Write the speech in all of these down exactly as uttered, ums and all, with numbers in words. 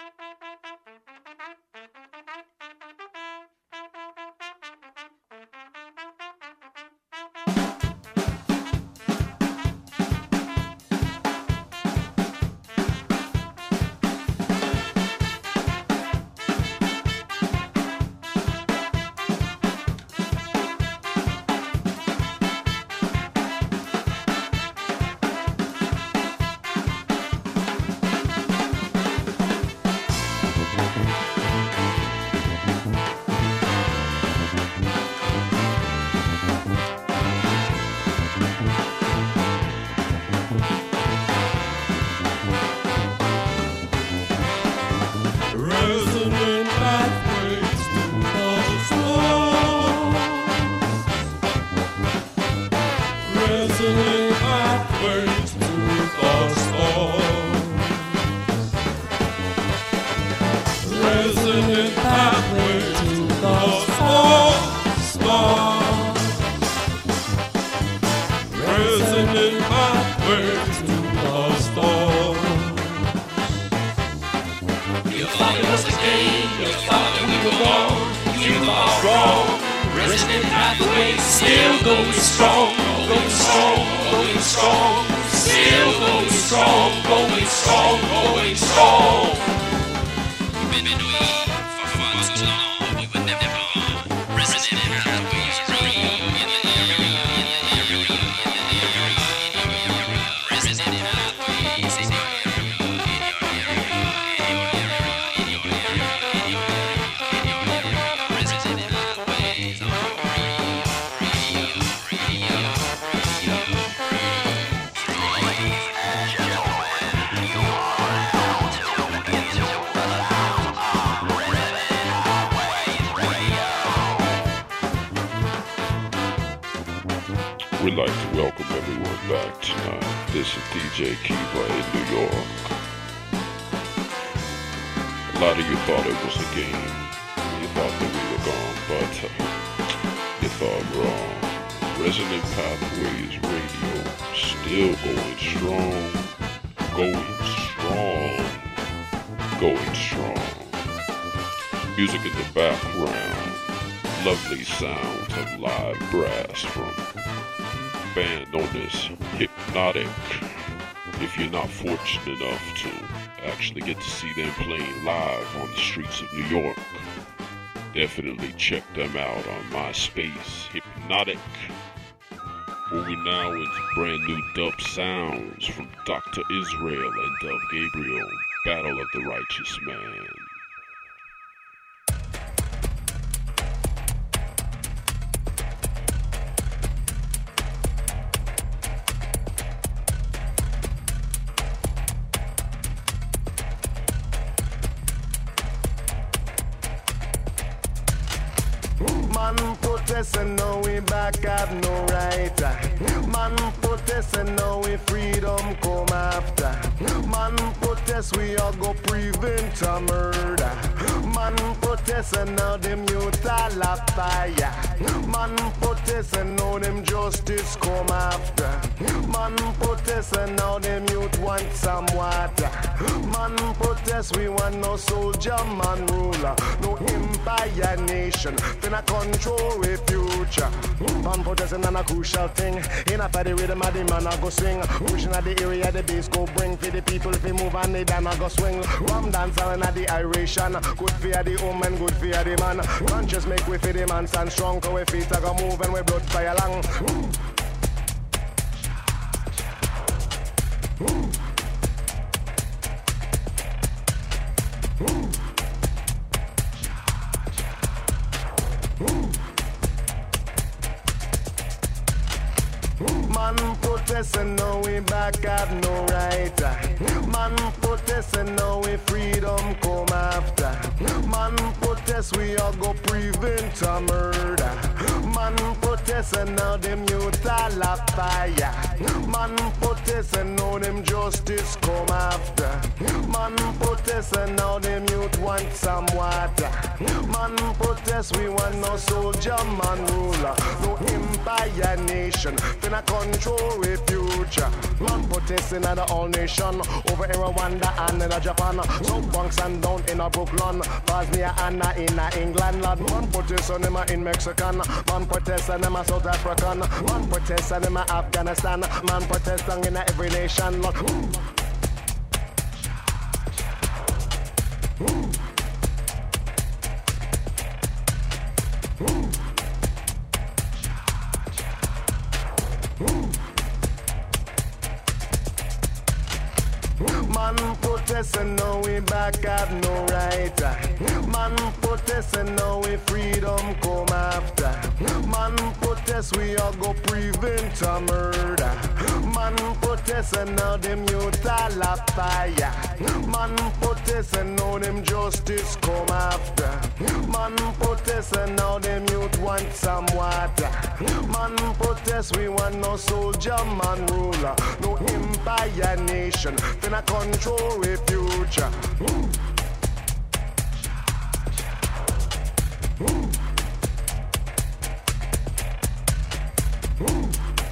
We'd like to welcome everyone back tonight. This is D J Kiva in New York. A lot of you thought it was a game. You thought that we were gone, but uh, you thought wrong. Resonant Pathways Radio still going strong. Going strong. Going strong. Music in the background. Lovely sounds of live brass from band known as Hypnotic. If you're not fortunate enough to actually get to see them playing live on the streets of New York, definitely check them out on MySpace, Hypnotic. Moving now into brand new dub sounds from Doctor Israel and Dove Gabriel, Battle of the Righteous Man. Man protest and now we back have no right. Man protest and now we freedom come after. Man protest we all go prevent a murder. Man protest and now them youth all a fire. Man protest and now them justice come after. Man protest and now them youth want some water. Man protest we want no soldier man ruler, no empire nation finna control we future. Man protesting on a crucial thing. In a party with the maddy man I go swing. Pushing at the area the bass go bring for the people if they move and they dan I go swing. Rum dancer and at the iration. Good for the woman, good for the man. Conscious make we for the man stand strong. Cause we feet I go move and we blood fire long. Man protest and now we back have no right. Man protest and now we freedom come after. Man protest we all go prevent a murder. Man protest and now them youth all a fire. Man protest and now them justice come after. Man protest and now them youth want some water. Man protest we want no soldier man ruler, no empire nation finna control we future. Man protesting at the all nation over over in Rwanda and in a Japan. South Bronx and down in a Brooklyn. Cause me a Anna in a England. Lord, man protest and them a in Mexican. Man protest and them a South African. Man protest and them a Afghanistan. Man protest and in a every nation. Lord. Man protest and now we back have no right. Man protest and now we freedom come after. Man protest we all go prevent a murder. Man protest and now them youth all a fire. Man protest and now them justice come after. Man protest and now them youth want some water. Man protest we want no soldier man ruler. No empire nation finna control we future. Ooh. Ooh. Ooh.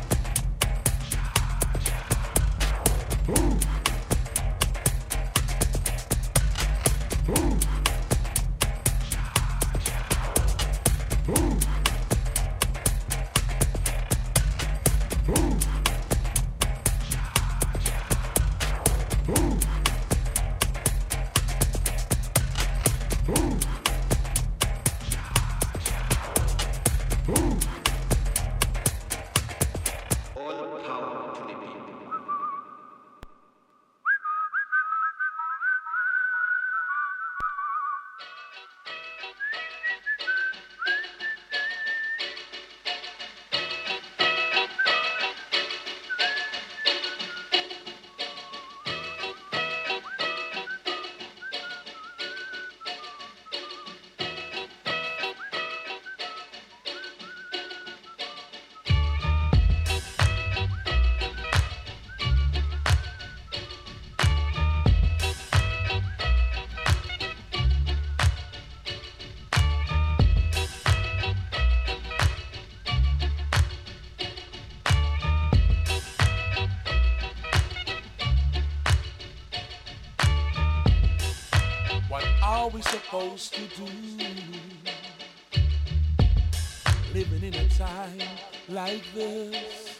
Ooh. Ooh. Ooh. Ooh. What are we supposed to do? Living in a time like this,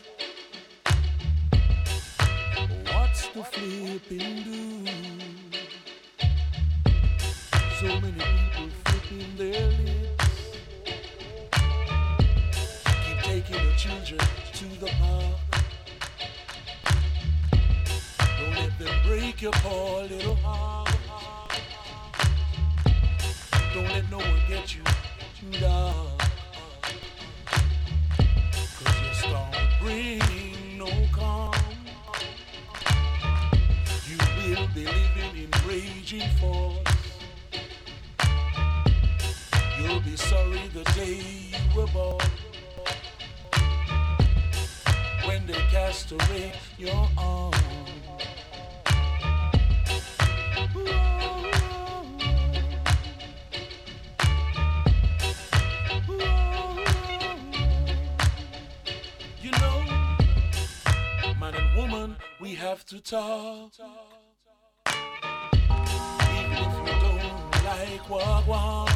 what's the flipping do? So many people flipping their lips, keep taking the children to the park. Don't let them break your poor little heart. Don't let no one get you down, 'cause your storm will bring no calm. You will be living in raging force. You'll be sorry the day you were born, when they cast away your arms. We have to talk, even if you don't like what one,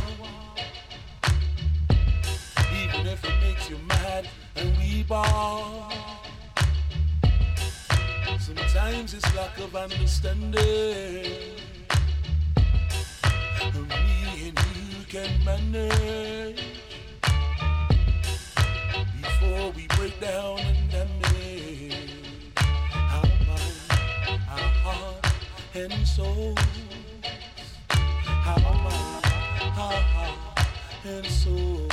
even if it makes you mad and we ball. Sometimes it's lack of understanding, and me and you can manage before we break down and damage and soul, how mind, how heart and soul.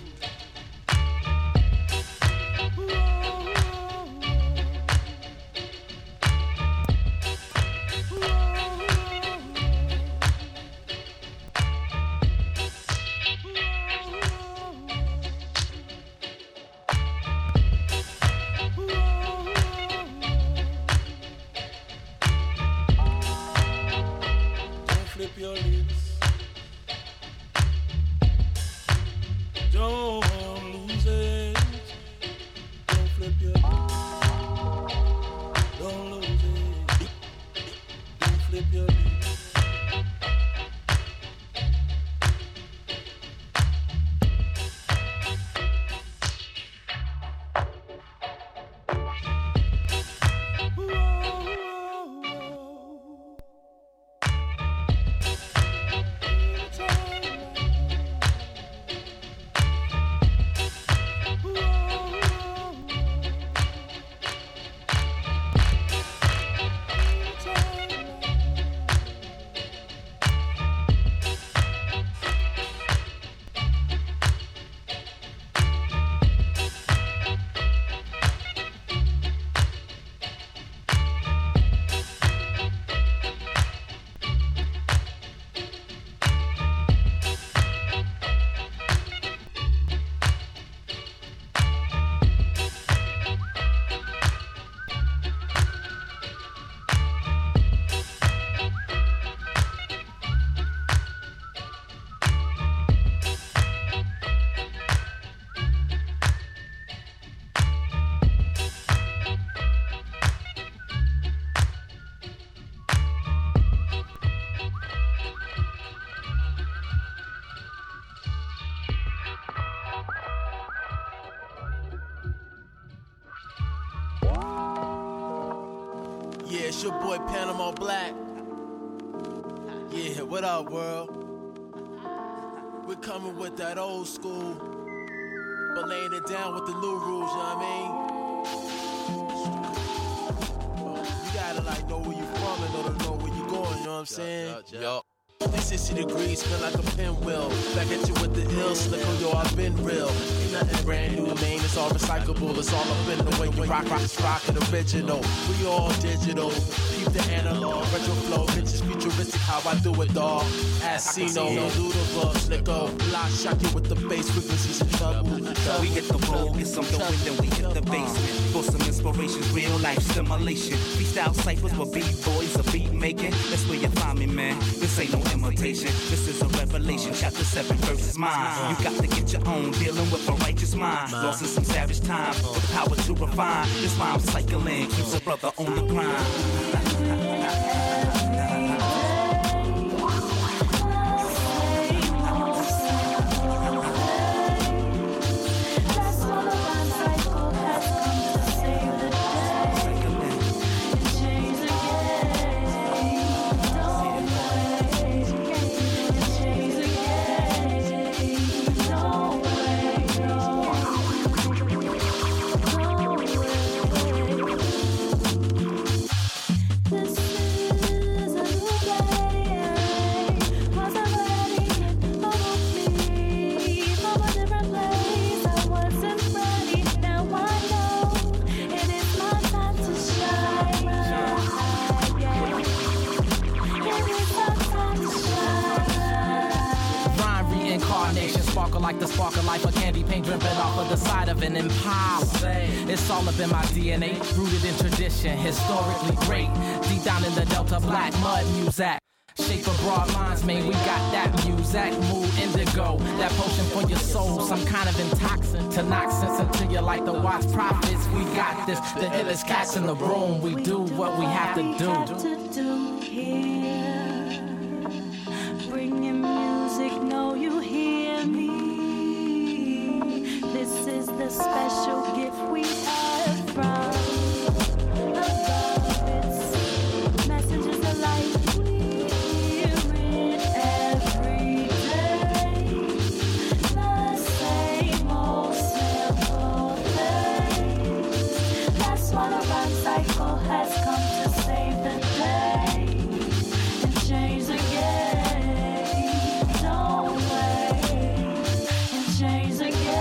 Flip your lips, don't lose it. Don't flip your lips, don't lose it. flip your beat. Yeah, it's your boy Panama Black. Yeah, what up, world? We're coming with that old school, but laying it down with the new rules, you know what I mean? You gotta like know where you from in order to know where you going, you know what I'm saying? Yup. three sixty degrees, feel like a pinwheel. Back at you with the ill slicker, yo, I've been real. Ain't nothing brand new, man, it's all recyclable. It's all up in the way you rock, rock, rock it original. We all digital, keep the analog, retro flow, bitches futuristic, how I do it, dawg. Asino, Ludova, slicko, block, shock you with the bass frequencies and trouble. We hit the road, get some dough, and then we hit the basement. For some inspiration, real life stimulation. Freestyle ciphers for B-boys or beat making. That's where you find me, man. This ain't no imitation. This is a revelation. Chapter seven, verses mine. You got to get your own, dealing with a righteous mind. Lost in some savage time, with the power to refine. This why I'm cycling, keeps a brother on the grind. Like the spark of life, a candy paint dripping off of the side of an Impala. It's all up in my D N A, rooted in tradition, historically great. Deep down in the Delta, black mud music. Shape of broad lines, man, we got that music. Mood indigo, that potion for your soul. Some kind of intoxin to knock sense into you like the watch prophets. We got this, the illest cats in the room. We do what we have to do. Bring your music, know you hear me. This is the special gift we have from above. It's messages of life. We hear it every day. The same old simple thing. That's what a rhyme cycle has come to save the day and change the game. Don't wait and change the game.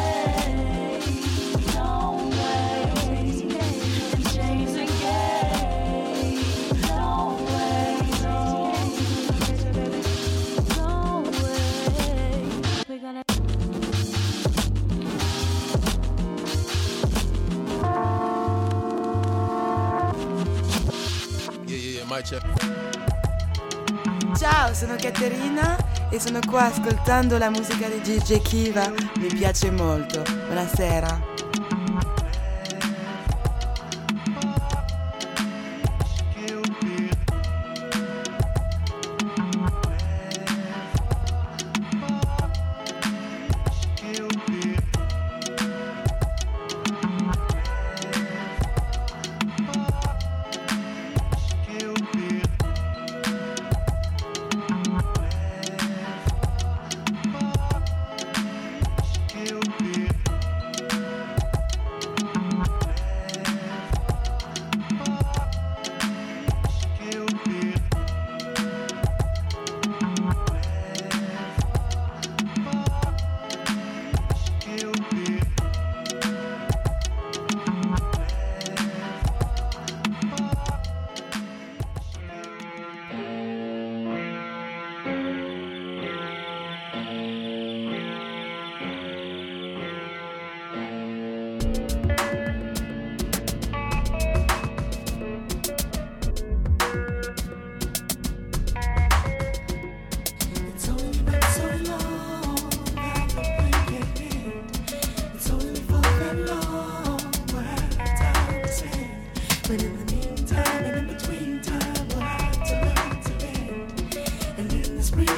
Ciao, sono Caterina e sono qua ascoltando la musica di D J Kiva, mi piace molto. Buonasera.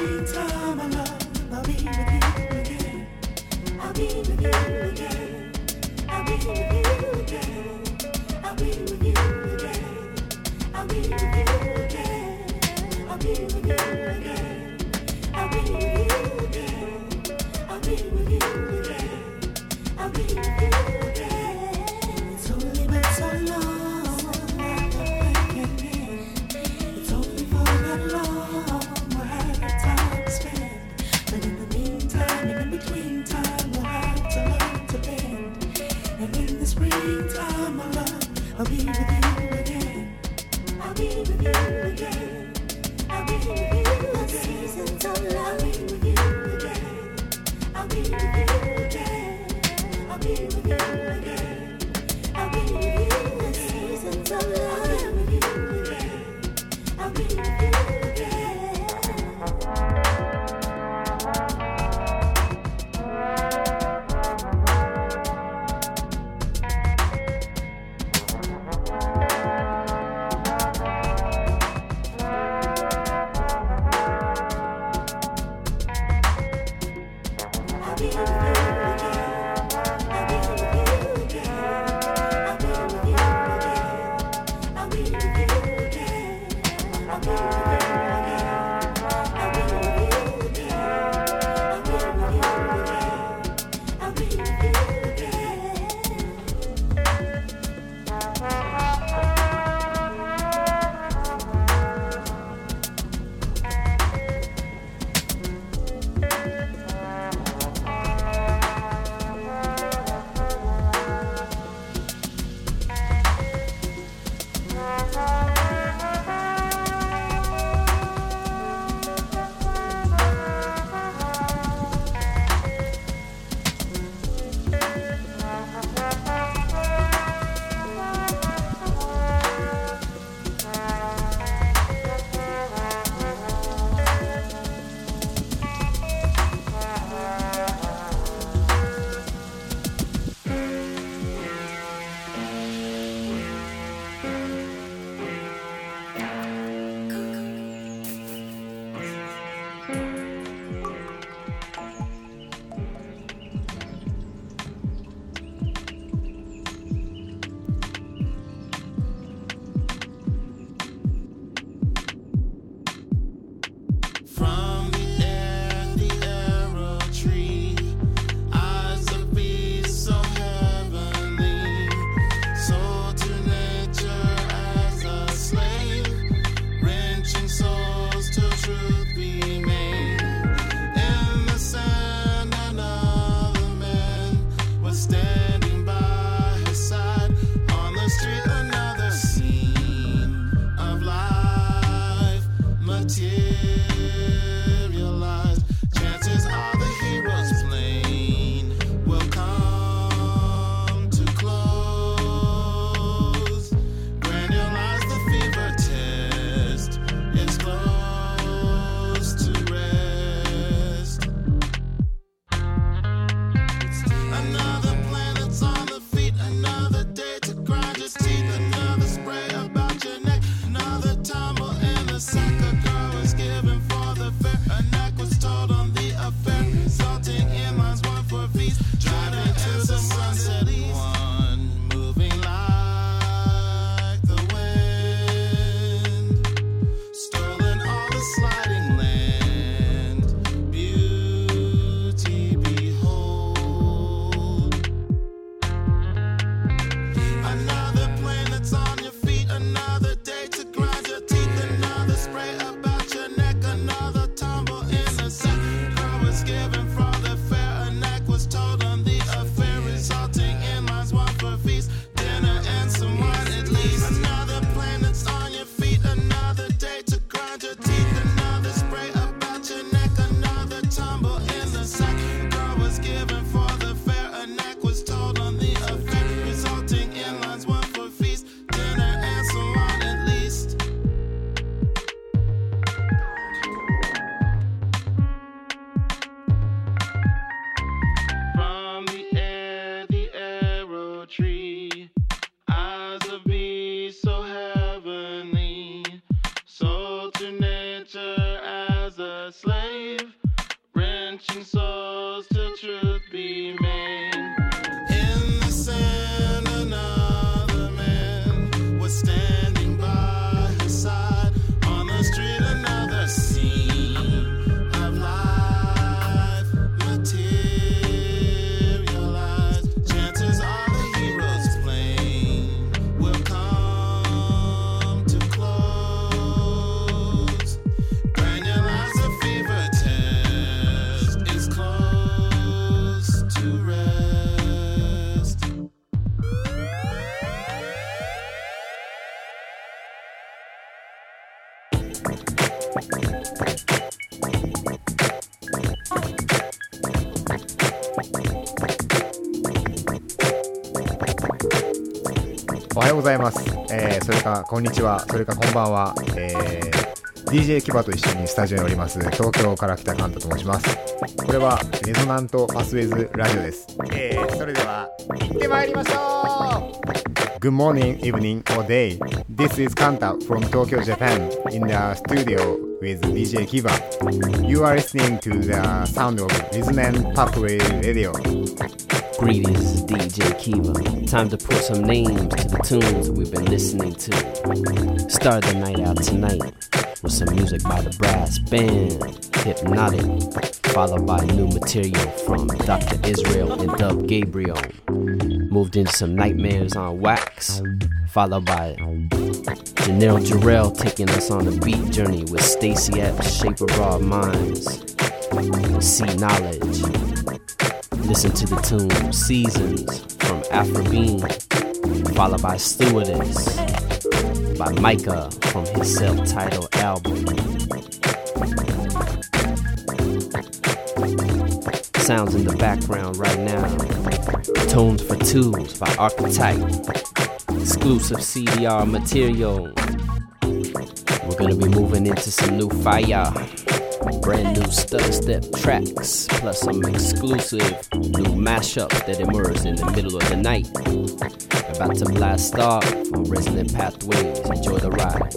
springtime, my love, I'll be with you again. I'll be with you again. I'll be with you again. I'll be with you again. I'll be with you again. I'll be with you again. I'll be with you again. I'll be with you again. I'll be with you again. It's only been so long. It's only for that long. We'll have time to spend. But in the meantime, and in between time, we'll have to learn to bend. And in the springtime, my love, I'll be with you again. I'll be with you again. I'll be with you again. The seasons of love. I'll be with you again. I'll be with you again. I'll be with you again. I'll be with you. The seasons of love. I'll be with you again. I'll be with you again. Another spray about your neck, another tumble in the sack of girl is quenching souls till truth be made. In the sand, another man was standing by his side. On the street, another scene of life materialized. Chances are the hero's flame will come to close. Granulize a fever test is close to rest. おはようございます、えー、それかこんにちは、それかこんばんは、えー、ディージェー キバと一緒にスタジオにおります東京から来たカンタと申します。これはレゾナントパスウェイズラジオです、えー、それでは行ってまいりましょう。 Good morning, evening or day. This is Kanta from Tokyo, Japan in the studio with ディージェー Kiva. You are listening to the sound of Rhythm Pathway Radio. Greetings, D J Kiva. Time to put some names to the tunes we've been listening to. Start the night out tonight with some music by the brass band, Hypnotic, followed by new material from Doctor Israel and Dub Gabriel. Moved into some Nightmares on Wax, followed by Janelle Jarrell taking us on a beat journey with Stacey Epps, Shape of Broad Minds, See Knowledge. Listen to the tune Seasons from Afrobeam, followed by Stewardess by Micah from his self-titled album. Sounds in the background right now. Tones for Twos by Archetype. Exclusive C D R material. We're gonna be moving into some new fire. Brand new stutter step tracks, plus some exclusive new mashups that emerged in the middle of the night. About to blast off on Resonant Pathways. Enjoy the ride.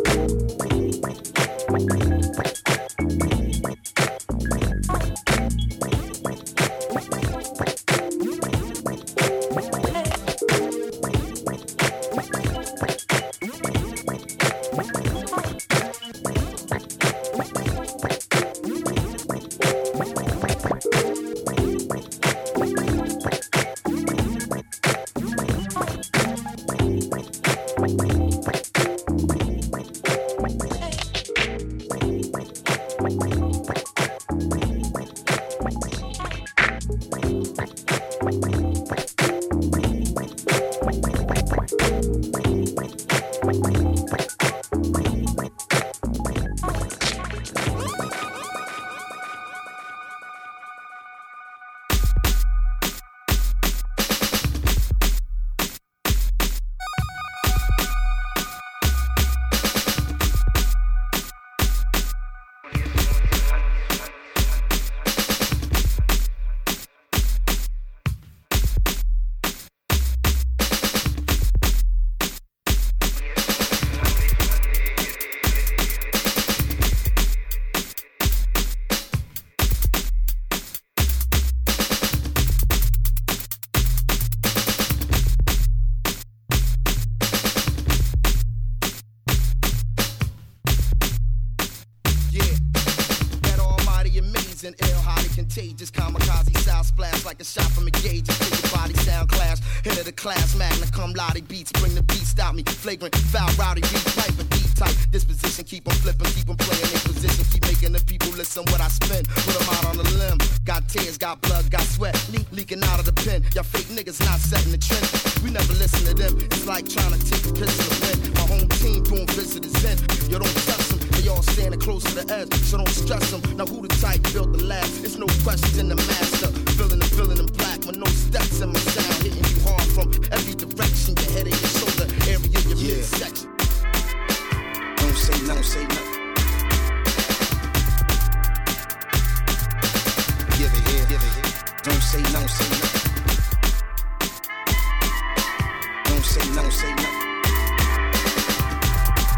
Contagious, kamikaze sound splash like a shot from a gauge. Feel your body sound clash. Head of the class, magna cum laude beats. Bring the beats out me. Flagrant, foul, rowdy, beat pipe, a deep type. Disposition, keep them flipping, keep them playing in position. Keep making the people listen what I spin. Put them out on the limb. Got tears, got blood, got sweat. Le- leaking out of the pen. Y'all fake niggas not setting the trend. We never listen to them. It's like trying to take a piss in the wind. My home team doing visitors in. You don't touch them. They all standing close to the edge. So don't stress them. Now who the type built the last? It's no question the master. Feeling and feeling in black with no steps in my sound. Hitting you hard from every direction. Your head and your shoulder area, your yeah. midsection. Don't say no, don't say no. Give it here, give it here. Don't say no, say no. Don't say no, say no.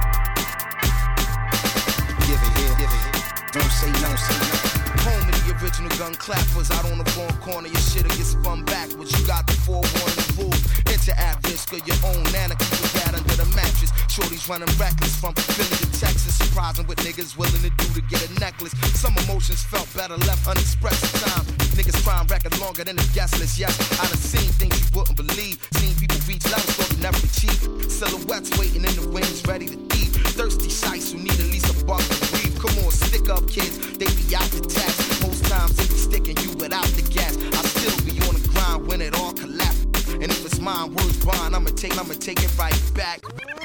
Give it here, give it here. Don't say no, say no. Home of the Original gun clappers out on the wrong corner. Your shit'll get spun backwards. You got the forewarning rules. Enter at risk of your own nana. Keep a cat under the mattress. Shorty's running reckless from Philly to Texas. Surprising what niggas willing to do to get a necklace. Some emotions felt better left unexpressed at times. Niggas crime record longer than a guest list. Yes, I done seen things you wouldn't believe. Seen people reach levels thought we never achieve. Silhouettes waiting in the wings, ready to thieve. Thirsty shites who need at least a buck to breathe. Come on, stick up kids, they be out the task. Most times they be sticking you without the gas. I still be on the grind when it all collapse. And if it's mine, words bond, I'ma take, I'ma take it right back.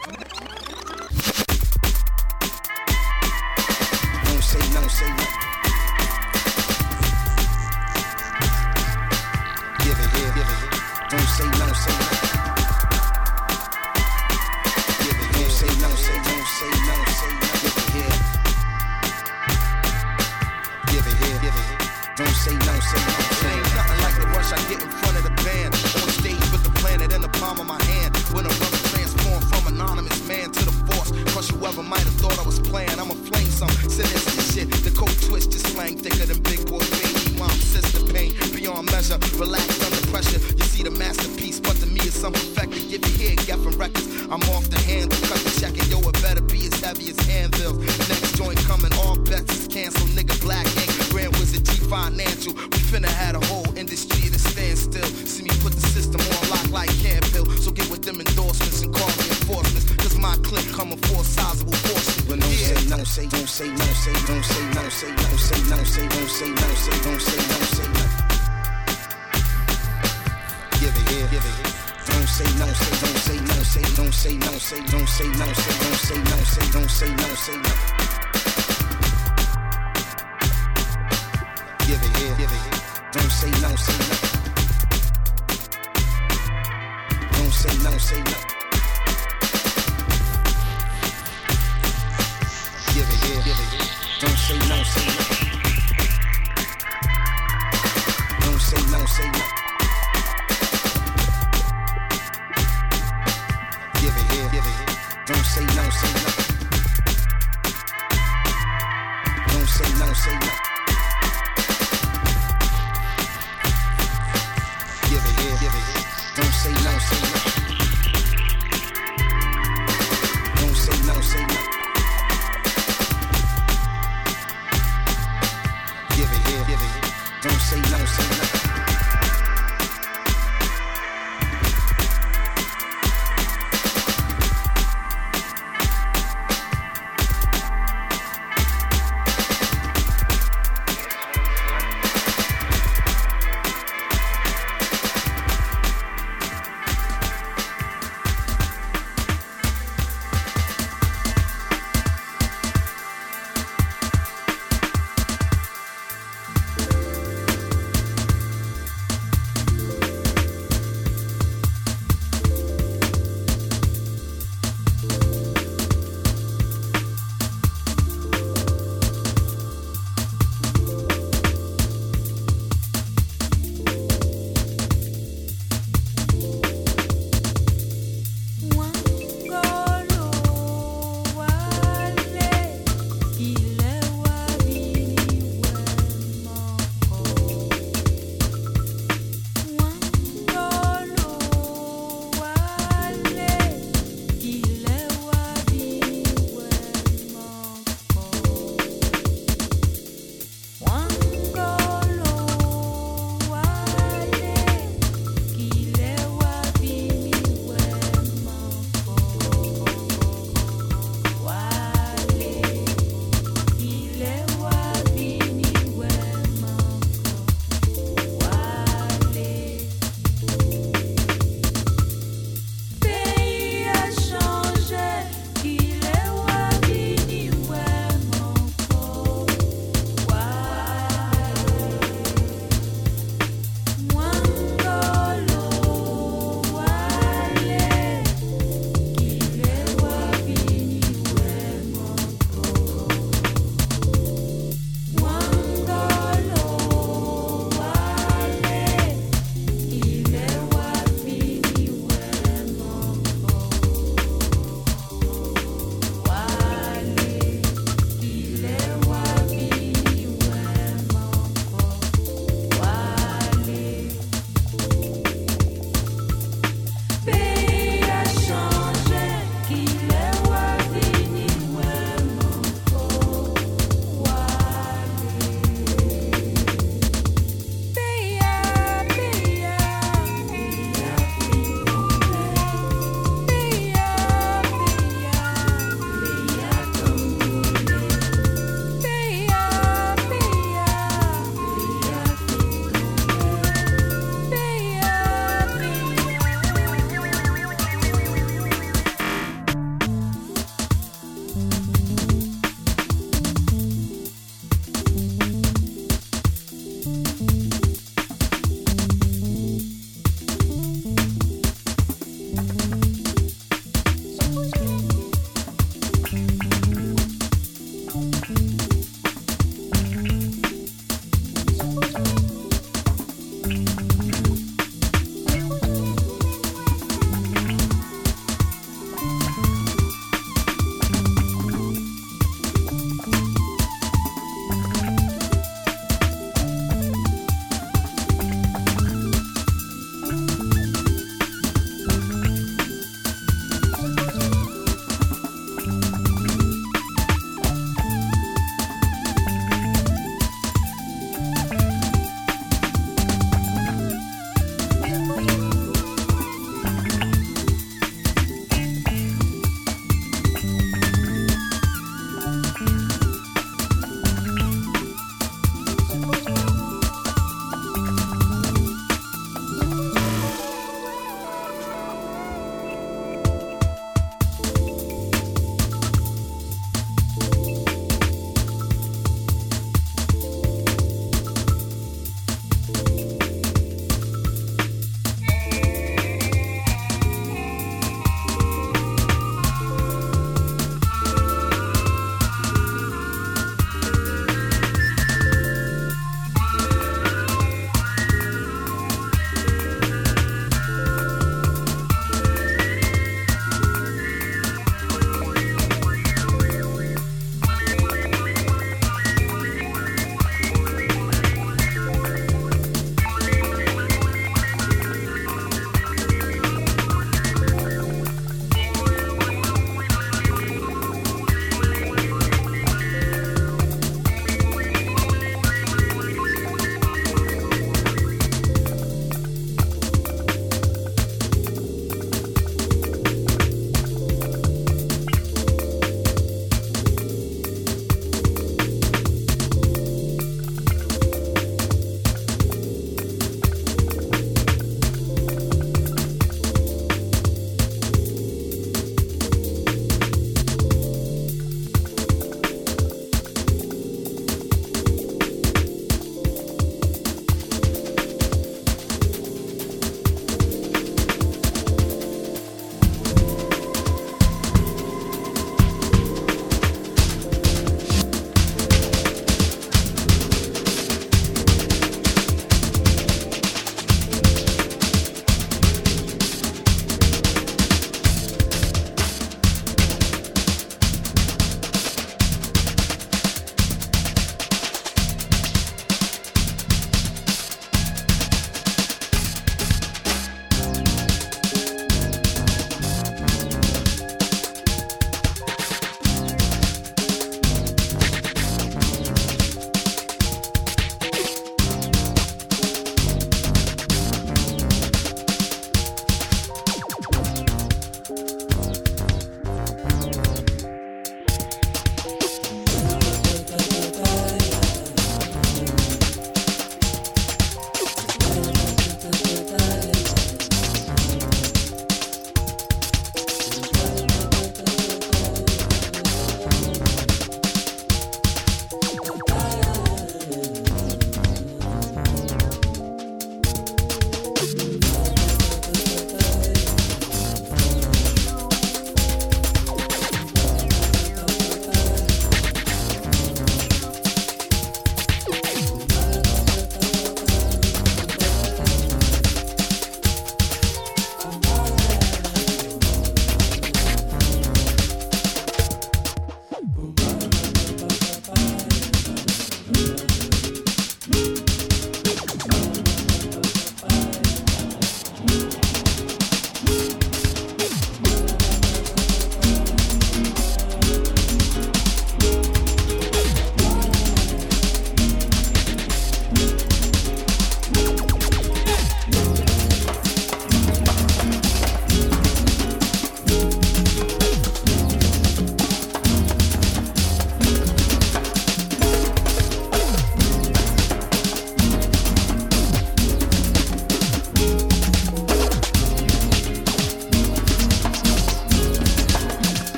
Don't say no, say no. Give it here, give it here. Don't say no, say no. Give it here. Don't say no, say no, say no, say no. Give it here. Give it here, give it here. Don't say no, say no. It ain't nothing like the rush I get in front of the band. On stage with the planet in the palm of my hand. When a rubber transform from anonymous man to the force. Crush whoever might have thought I was playing. I'ma flame some sinister shit. The cold twist just slang thicker than big boy baby. Mom, sister pain beyond measure. Relaxed under pressure. You see the masterpiece, but to me it's some perfected. Give you here, Geffen records. I'm off the handle, cut the check and yo, it better be as heavy as anvils. Next joint coming, all bets is canceled. Nigga, black ink, Grand Wizard G Financial. We finna had a whole industry to stand still. See me put the system on lock like Camp Hill. So get with them endorsements and call me enforcements. Cause my clip coming for a sizable portion. But don't yeah. say no, say, don't say no, say, don't say no, say, don't say no, say, don't say no, say, don't say no, say no. Give it here, give it here. Don't say no, say, don't say no, say, don't say no, say, don't say no, say, don't say no, say, don't say no, say no. Give it here, give it here. Don't say no, say no. Don't say no, say no. Give it here, give it here. Don't say no, say no. Don't say no, say no. Give it here, give it here. Don't say no, say no. Don't say no, say no. Give it here, give it here. Don't say no, say no. Don't say no, say no. Give it here, give it here. Don't say no, say no.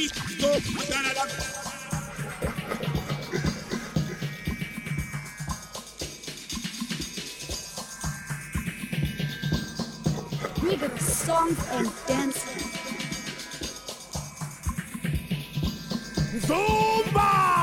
three, two, Canada. We got a song and dance. Zumba!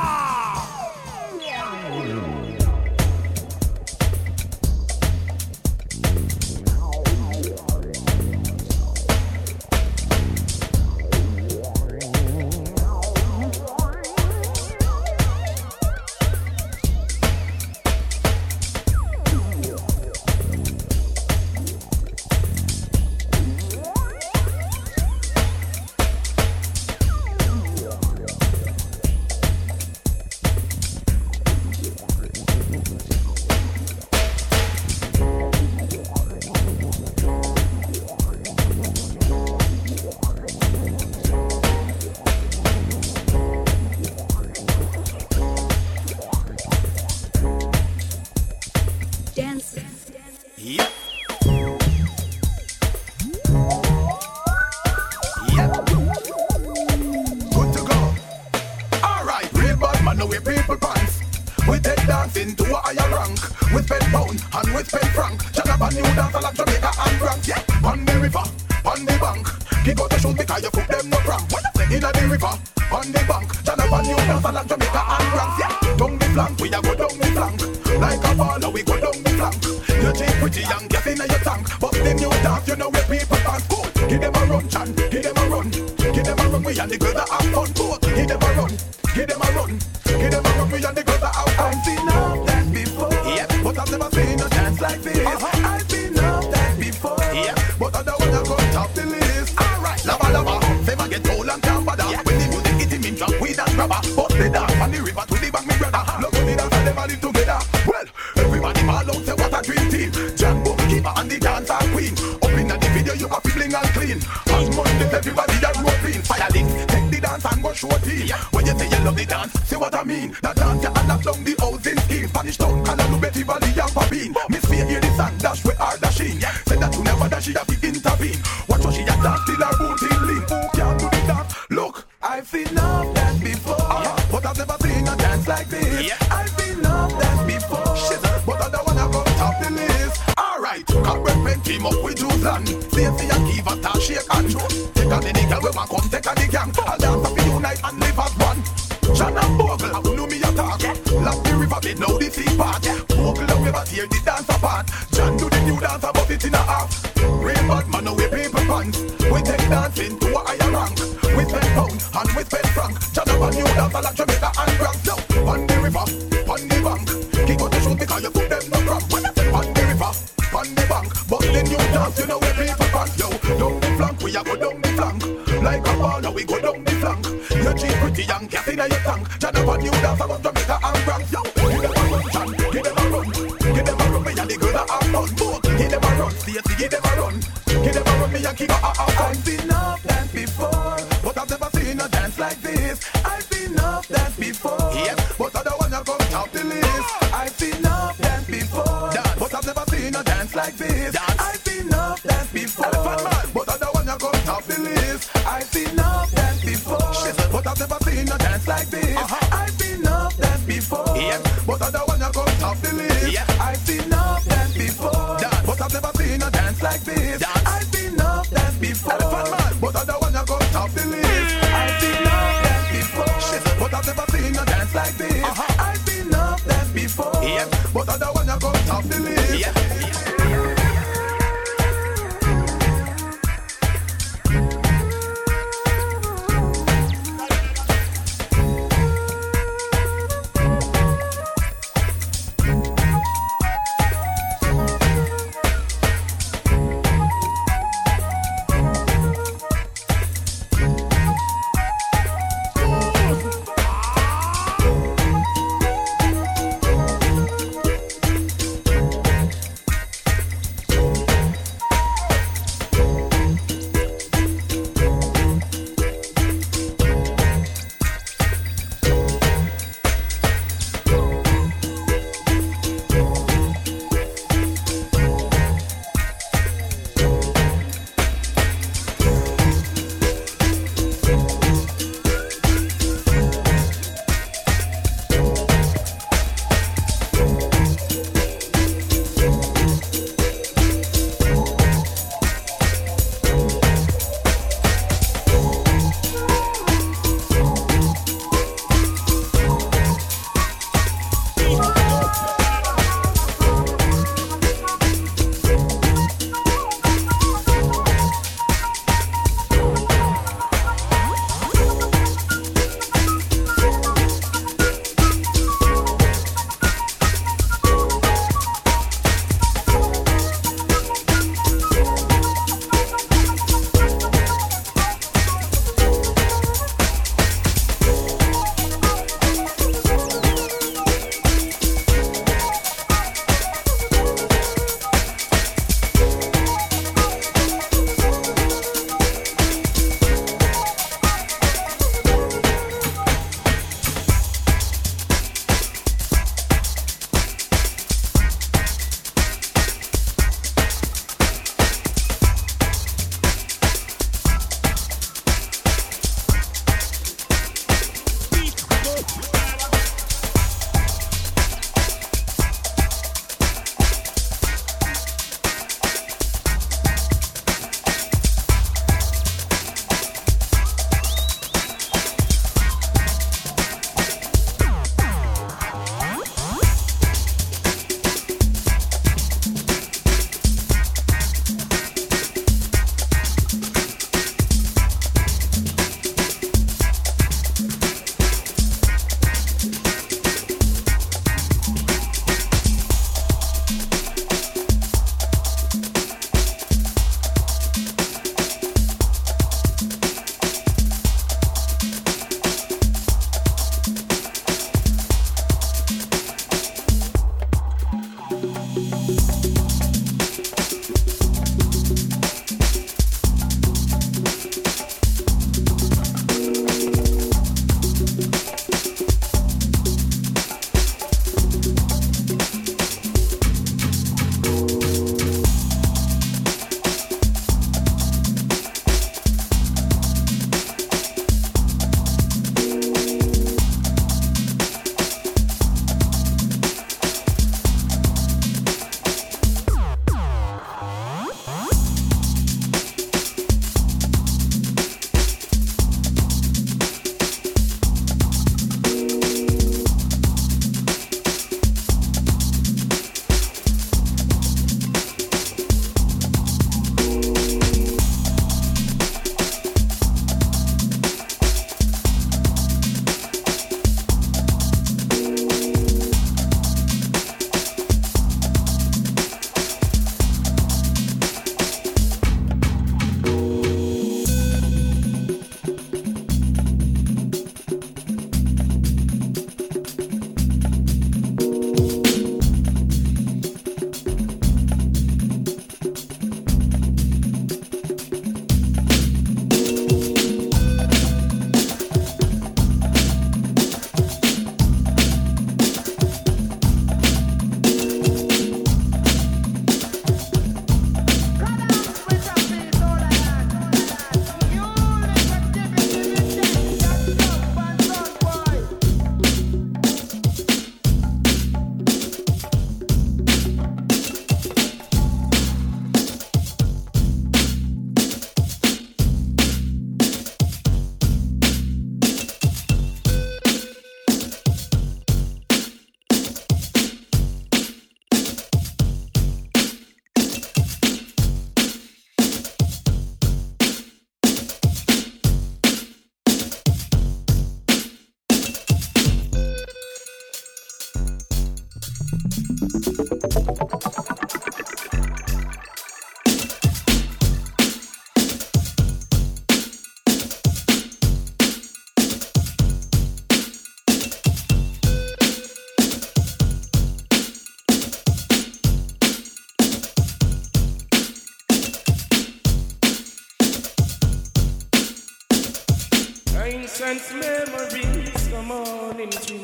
Nine-sense memories come on into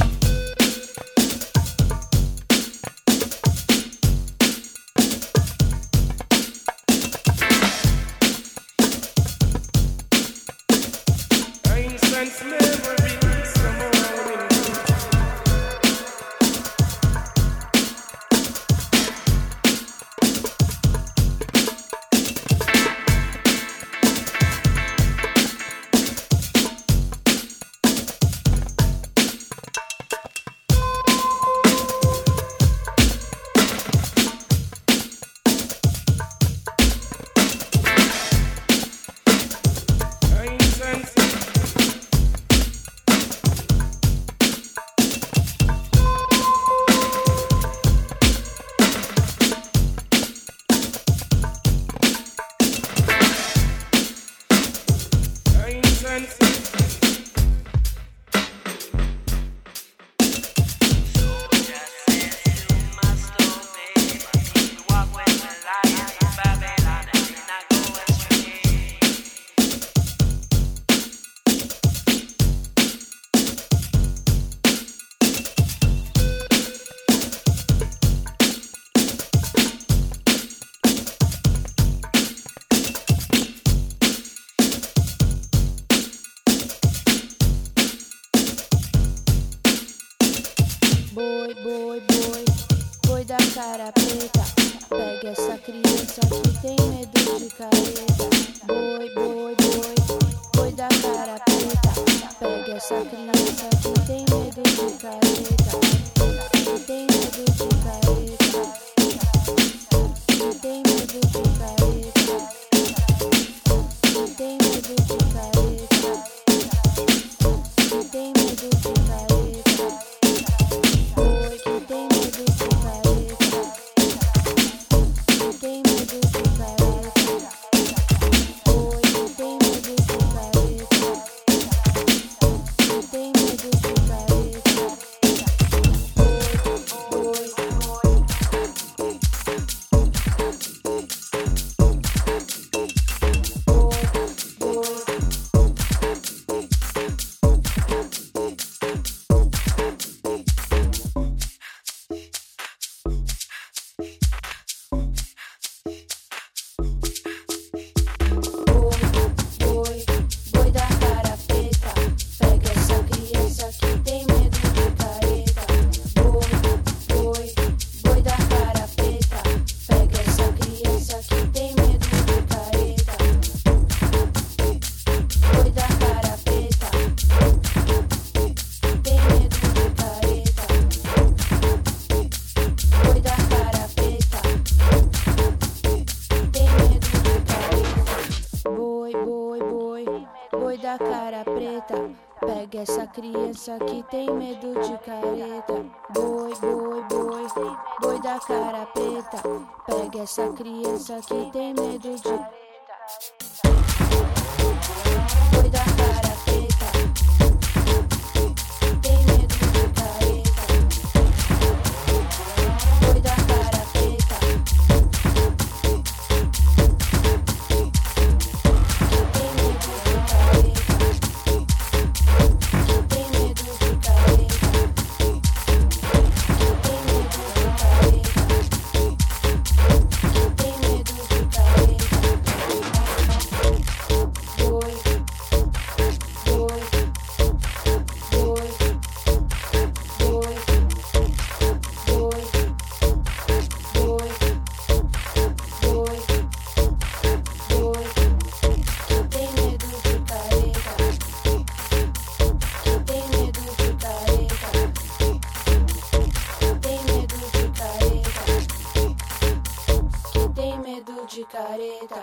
Nine-sense memories come on into Boi, boi, boi, boi da cara preta. Pega essa criança que tem medo de careta. Boi, boi, boi, boi da cara preta. Pega essa criança que tem medo de careta. Que tem medo de careta. Que tem medo de careta. Que tem medo de careta. Que tem medo de careta. Boi que tem medo de careta. Que tem medo de careta. Boi que tem medo de careta. Que tem medo de careta. Boi, boi, boi, boi da cara preta. Pega essa criança que tem medo de careta. Boi, boi, boi, boi da cara preta. Pega essa criança que tem medo de boi da cara preta. Tem medo de careta. Boi da cara preta. Tem medo de careta. Tem medo de careta. Tem medo de careta. Tem medo de careta. Boi, boi, boi, boi, boi, boi, boi, boi. Tem medo de careta. Tem medo de careta. Tem medo de careta. Tem medo de careta.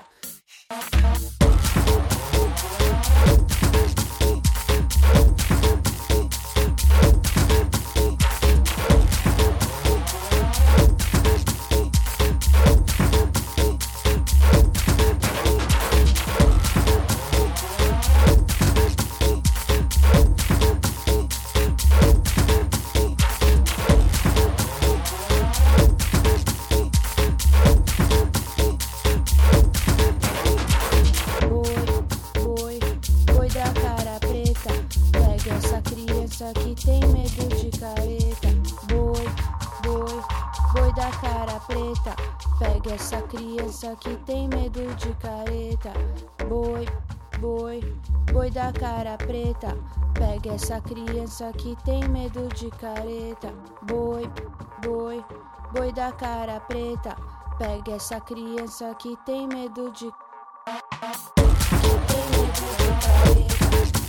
Boi, boi, boi da cara preta. Pega essa criança que tem medo de careta. Boi, boi, boi da cara preta. Pega essa criança que tem medo de careta. Boi, boi, boi da cara preta. Pega essa criança que tem medo de que tem medo de careta.